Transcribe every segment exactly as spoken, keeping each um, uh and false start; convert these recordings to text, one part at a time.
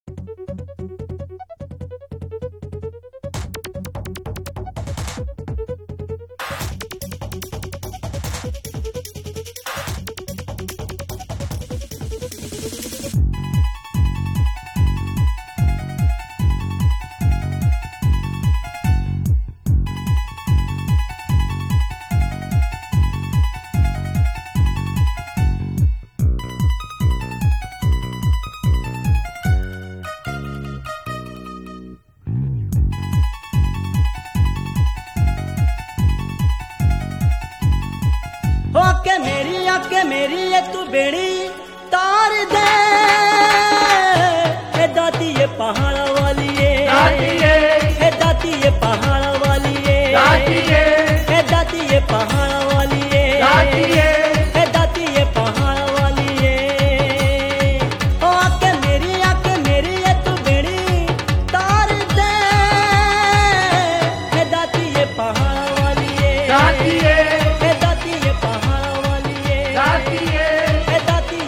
होके मेरी आके मेरी ये तू बेड़ी तार दे हे दाती ये पहाड़ वाली ये हे दाती ये पहाड़ वाली ये हे दाती ये पहाड़ वाली ये हे दाती ये पहाड़ वाली ये ओ आके मेरी आके मेरी ये तू बेड़ी तार दे हे दाती ये पहाड़ वाली ये हे दाती ये पहाड़ वाली ये हे दाती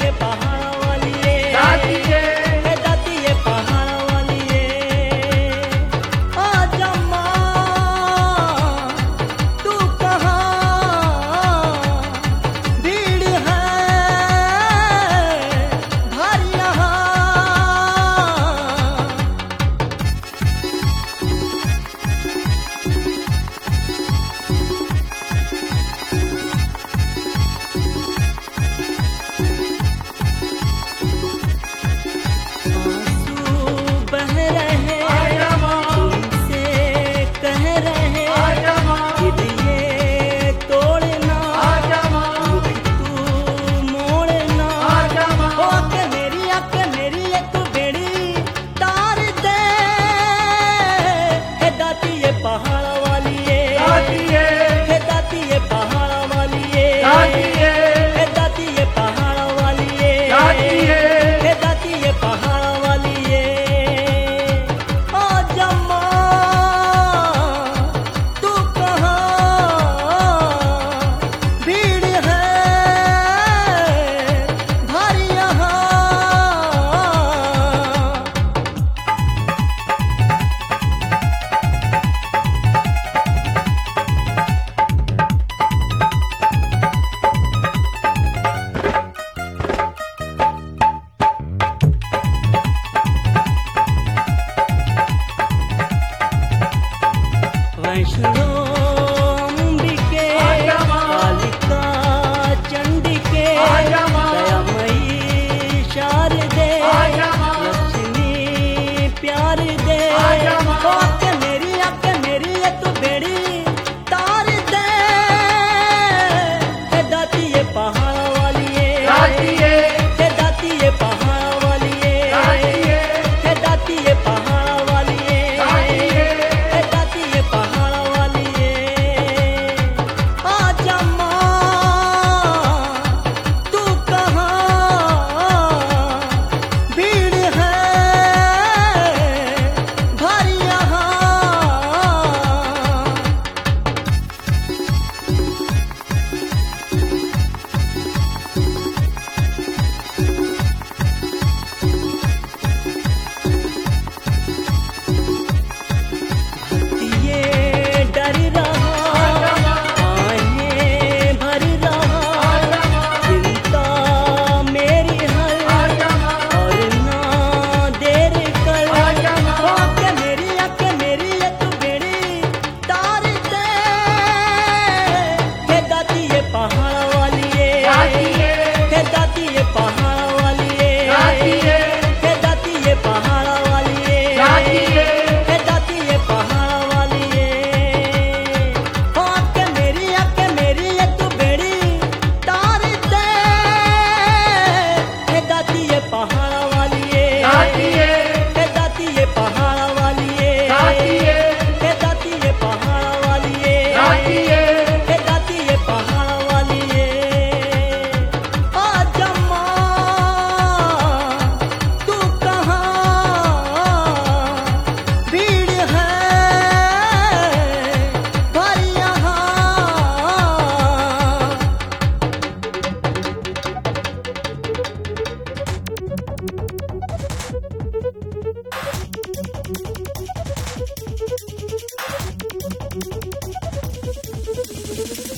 है